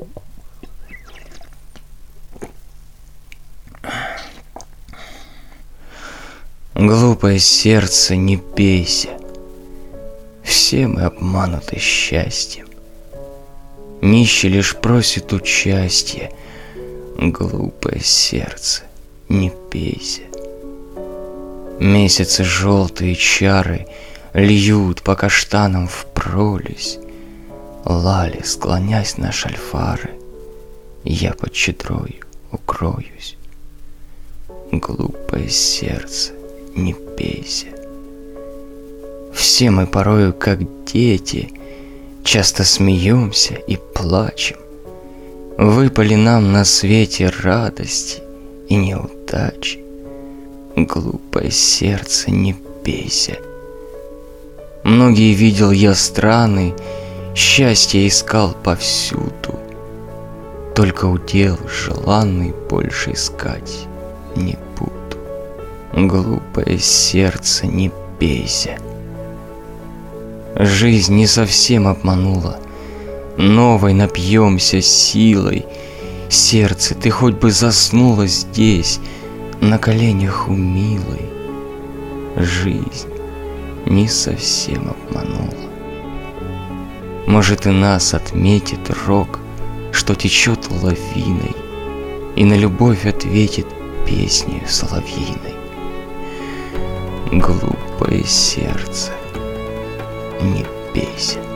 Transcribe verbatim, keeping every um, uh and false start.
Глупое сердце, не пейся, все мы обмануты счастьем. Нищий лишь просит участия. Глупое сердце, не пейся. Месяцы желтые чары льют по каштанам впролезь. Лали, склонясь на шальфары, я под щедрою укроюсь. Глупое сердце, не пейся. Все мы порою, как дети, часто смеемся и плачем. Выпали нам на свете радости и неудачи. Глупое сердце, не пейся. Многие видел я страны, счастье искал повсюду. Только удел желанный больше искать не буду. Глупое сердце, не пейся. Жизнь не совсем обманула, новой напьемся силой. Сердце, ты хоть бы заснула здесь, на коленях у милой. Жизнь не совсем обманула. Может, и нас отметит рок, что течет лавиной, и на любовь ответит песнею соловьиной. Глупое сердце, не пейся.